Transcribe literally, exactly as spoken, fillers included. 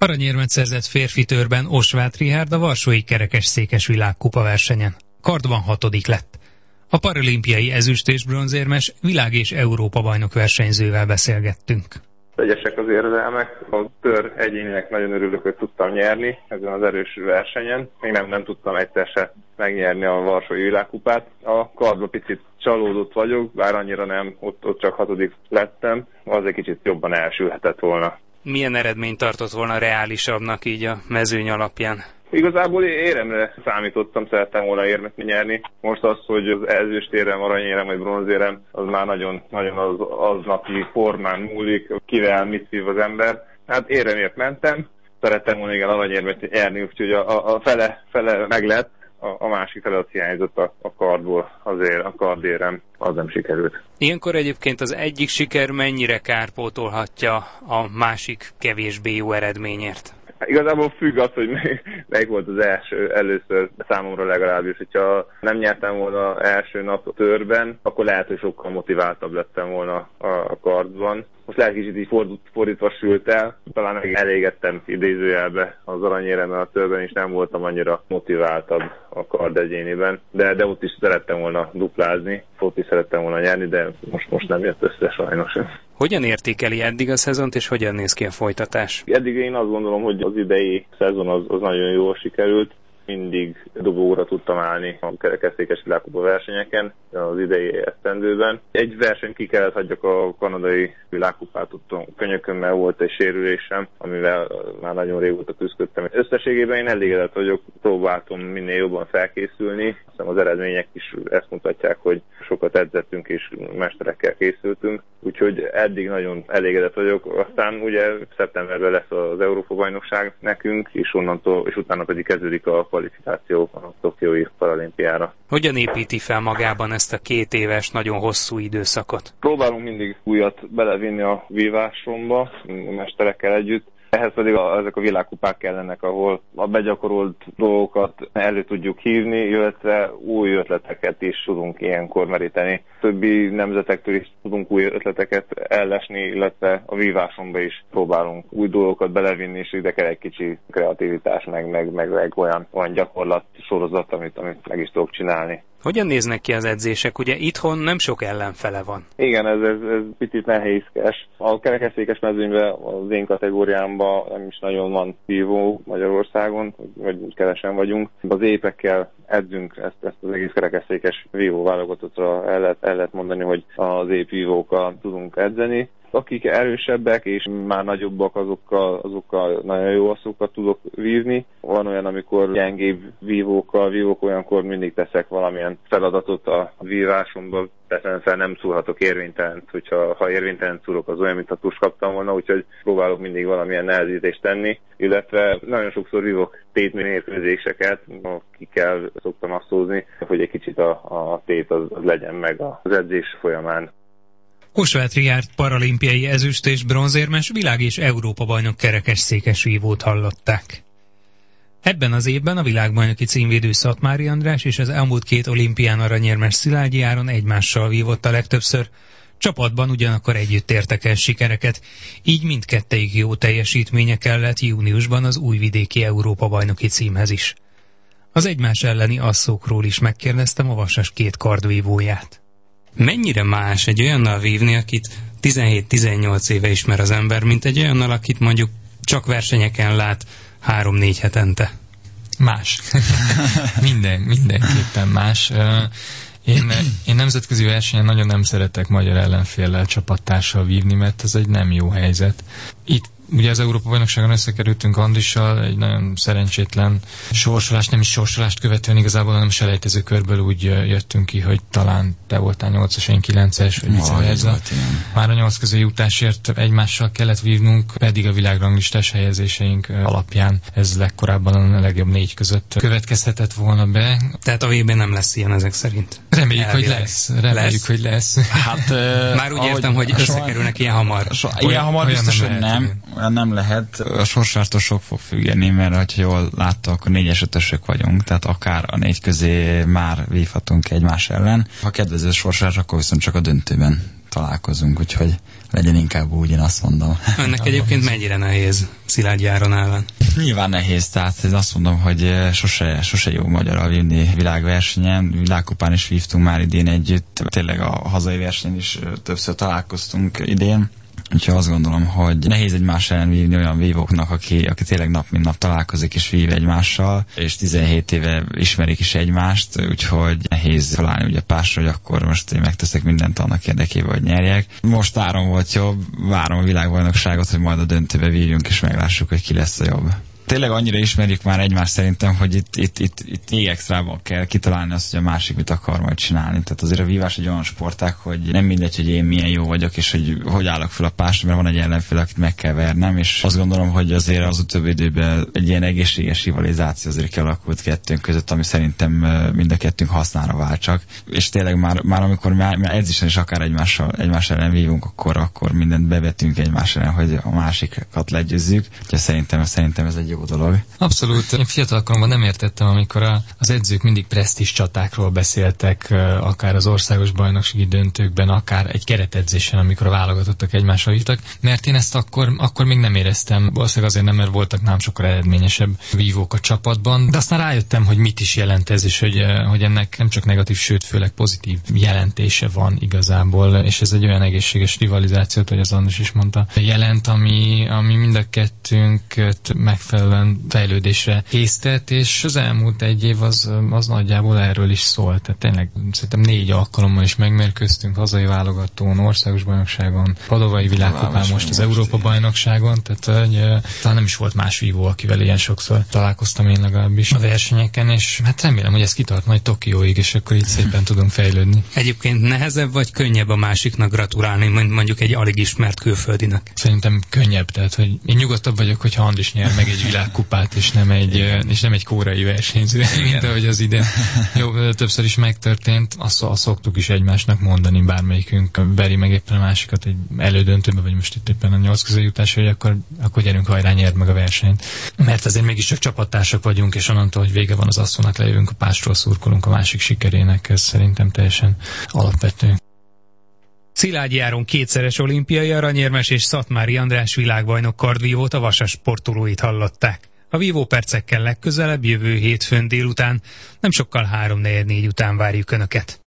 Aranyérmet szerzett férfi törben Osváth Richárd a varsói kerekesszékes világkupa versenyen. Kardban hatodik lett. A paralimpiai ezüst- és bronzérmes világ- és Európa-bajnok versenyzővel beszélgettünk. Egyesek az érzelmek. A tör egyéninek nagyon örülök, hogy tudtam nyerni ezen az erős versenyen. Még nem, nem tudtam egyszer se megnyerni a varsói világkupát. A kardban picit csalódott vagyok, bár annyira nem, ott, ott csak hatodik lettem. Az egy kicsit jobban elsülhetett volna. Milyen eredményt tartott volna reálisabbnak így a mezőny alapján? Igazából éremre számítottam, szerettem volna érmet nyerni. Most az, hogy az ezüstérem, aranyérem vagy bronzérem, az már nagyon, nagyon az, aznapi formán múlik, kivel mit szív az ember. Hát éremért mentem, szerettem volna igen aranyérmet nyerni, úgyhogy a, a fele, fele meg lett, a, a másik fele hiányzott a, a kardból, azért a kardérem, az nem sikerült. Ilyenkor egyébként az egyik siker mennyire kárpótolhatja a másik kevésbé jó eredményért? Igazából függ az, hogy melyik volt az első először, számomra legalábbis. Hogyha nem nyertem volna első nap a törben, akkor lehet, hogy sokkal motiváltabb lettem volna a kardban. Most lehet kicsit így fordítva sült el, talán elégettem idézőjelbe az aranyéremmel a törben, és nem voltam annyira motiváltabb a kard egyéniben, de, de ott is szerettem volna duplázni, ott is szerettem volna nyerni, de most, most nem jött össze sajnos. Hogyan értékeli eddig a szezont, és hogyan néz ki a folytatás? Eddig én azt gondolom, hogy az idei szezon az, az nagyon jól sikerült. Mindig dobóra tudtam állni a kerekesszékes világkupa versenyeken az idei esztendőben. Egy versenyt ki kellett hagyjak, a kanadai világkupát, tudtam, könyökömmel volt egy sérülésem, amivel már nagyon régóta küzdöttem. Összességében én elégedett vagyok, próbáltam minél jobban felkészülni. Aztán az eredmények is ezt mutatják, hogy sokat edzettünk és mesterekkel készültünk, úgyhogy eddig nagyon elégedett vagyok. Aztán ugye szeptemberben lesz az Európa-bajnokság nekünk, és onnantól, és utána pedig kezdődik a kvalifikáció a tokiói paralimpiára. Hogyan építi fel magában ezt a két éves, nagyon hosszú időszakot? Próbálunk mindig újat belevinni a vívásomba, a mesterekkel együtt. Ehhez pedig a, ezek a világkupák kellenek, ahol a begyakorolt dolgokat elő tudjuk hívni, illetve új ötleteket is tudunk ilyenkor meríteni. Többi nemzetektől is tudunk új ötleteket ellesni, illetve a vívásomba is próbálunk új dolgokat belevinni, és ide kell egy kicsi kreativitás, meg, meg, meg, meg olyan, olyan gyakorlat sorozat, amit, amit meg is tudok csinálni. Hogyan néznek ki az edzések? Ugye itthon nem sok ellenfele van. Igen, ez, ez, ez picit nehézkes. A kerekesszékes mezőnyben, az én kategóriámban nem is nagyon van vívó Magyarországon, vagy kevesen vagyunk. Az épekkel edzünk, ezt, ezt az egész kerekesszékes vívó válogatottra el lehet, el lehet mondani, hogy az ép vívókkal tudunk edzeni. Akik erősebbek és már nagyobbak, azokkal, azokkal nagyon jó asszokat tudok vívni. Van olyan, amikor gyengébb vívókkal vívok, olyankor mindig teszek valamilyen feladatot a vívásomban. Teszem fel, nem szúrhatok érvénytelent, hogyha ha érvénytelen szúrok, az olyan, mintha tus kaptam volna, úgyhogy próbálok mindig valamilyen nehezítést tenni. Illetve nagyon sokszor vívok tétmérkőzéseket, akikkel szoktam asszózni, hogy egy kicsit a, a tét az, az legyen meg az edzés folyamán. Osváth Richárd paralimpiai ezüst- és bronzérmes világ- és Európa-bajnok kerekesszékes vívót hallották. Ebben az évben a világbajnoki címvédő Szatmári András és az elmúlt két olimpián aranyérmes Szilágyi Áron egymással vívott a legtöbbször, csapatban ugyanakkor együtt értek el sikereket, így mindkettejük jó teljesítménye kellett júniusban az újvidéki Európa-bajnoki címhez is. Az egymás elleni asszókról is megkérdeztem a Vasas két kardvívóját. Mennyire más egy olyannal vívni, akit tizenhét-tizennyolc éve ismer az ember, mint egy olyannal, akit mondjuk csak versenyeken lát három-négy hetente? Más. Minden, mindenképpen más. Én, én nemzetközi versenyen nagyon nem szeretek magyar ellenféllel, csapattársal vívni, mert ez egy nem jó helyzet. Itt ugye az Európa-bajnokságon összekerültünk Andrissal, egy nagyon szerencsétlen sorsolást, nem is sorsolást követően igazából, hanem selejtező körből úgy jöttünk ki, hogy talán te voltál nyolcas, én kilences, vagy vice versa. Már a nyolc közé jutásért egymással kellett vívnunk, pedig a világranglistás helyezéseink alapján ez legkorábban a legjobb négy között következhetett volna be. Tehát a vé bén nem lesz ilyen ezek szerint? Reméljük, Elvileg. hogy lesz. Reméljük, lesz? hogy lesz. Hát, Már úgy értem, hogy összekerülnek ilyen hamar. So, ilyen hamar biztos, hogy nem. Nem lehet. A sorsástól sok fog függeni, mert ha jól látta, akkor négyes ötösök vagyunk, tehát akár a négy közé már vívhatunk egymás ellen. Ha kedvező sorsás, akkor viszont csak a döntőben találkozunk, úgyhogy legyen inkább úgy, én azt mondom. Önnek egyébként mennyire nehéz Szilágyi Áron ellen? Nyilván nehéz, tehát én azt mondom, hogy sose, sose jó magyarral vinni világversenyen. Világkupán is vívtunk már idén együtt, tényleg a hazai versenyen is többször találkoztunk idén. Úgyhogy azt gondolom, hogy nehéz egymás ellen vívni olyan vívóknak, aki, aki tényleg nap mint nap találkozik és vív egymással, és tizenhét éve ismerik is egymást, úgyhogy nehéz találni ugye pásra, hogy akkor most én megteszek mindent annak érdekében, hogy nyerjek. Most Áron volt jobb, várom a világbajnokságot, hogy majd a döntőbe vívjunk, és meglássuk, hogy ki lesz a jobb. Tényleg annyira ismerjük már egymást szerintem, hogy itt, itt, itt, itt még extrában kell kitalálni azt, hogy a másik mit akar majd csinálni. Tehát azért a vívás egy olyan sportág, hogy nem mindegy, hogy én milyen jó vagyok, és hogy hogy állok fel a pásra, mert van egy ellenfél, akit meg kell vernem, és azt gondolom, hogy azért az utóbbi időben egy ilyen egészséges rivalizáció azért kialakult kettőnk között, ami szerintem mind a kettőnk hasznára vált csak. És tényleg már, már amikor már, már edzésen is akár egymással, egymás ellen vívunk, akkor, akkor mindent bevetünk egymás ellen, hogy a másikat legyőzzük. Úgyhogy szerintem, szerintem ez egy jó dolog. Abszolút. Én fiatalkoromban nem értettem, amikor a, az edzők mindig presztízs csatákról beszéltek, akár az országos bajnoksági döntőkben, akár egy keretedzésen, amikor a válogatottak egymásra hívtak, mert én ezt akkor, akkor még nem éreztem. Valószínűleg azért nem, mert voltak nálam sokkal eredményesebb vívók a csapatban, de aztán rájöttem, hogy mit is jelent ez, és hogy, hogy ennek nem csak negatív, sőt, főleg pozitív jelentése van igazából, és ez egy olyan egészséges rivalizációt, hogy az Andris is mondta, jelent, ami, ami mind a kettőnket megfelelően fejlődésre késztet, és az elmúlt egy év az, az nagyjából erről is szólt. Tehát tényleg szerintem négy alkalommal is megmérkőztünk hazai válogatón, országos bajnokságon, padovai világkupán, most az Európa bajnokságon, tehát hogy, talán nem is volt más vívó, akivel ilyen sokszor találkoztam én legalábbis a versenyeken, és hát remélem, hogy ez kitart majd Tokióig, és akkor így szépen tudunk fejlődni. Egyébként nehezebb vagy könnyebb a másiknak gratulálni, mint mondjuk egy alig ismert külföldinek? Szerintem könnyebb, tehát hogy én nyugodtabb vagyok, hogyha Andris nyer meg egy világkupát, és nem egy, és nem egy kórai versenyző, mint ahogy az idén jó, többször is megtörtént. Azt, azt szoktuk is egymásnak mondani, bármelyikünk veri meg éppen a másikat egy elődöntőbe, vagy most itt éppen a nyolc közé jutás, hogy akkor, akkor gyerünk, hajrá, nyerd meg a versenyt. Mert azért mégiscsak csapattársak vagyunk, és onnantól, hogy vége van az asszónak, lejövünk a pástról, szurkolunk a másik sikerének, ez szerintem teljesen alapvető. Szilágyi Áron kétszeres olimpiai aranyérmes és Szatmári András világbajnok kardvívót, a vasas sportolóit hallották. A vívópercekkel legközelebb jövő hétfőn délután, nem sokkal három negyven négy után várjuk Önöket.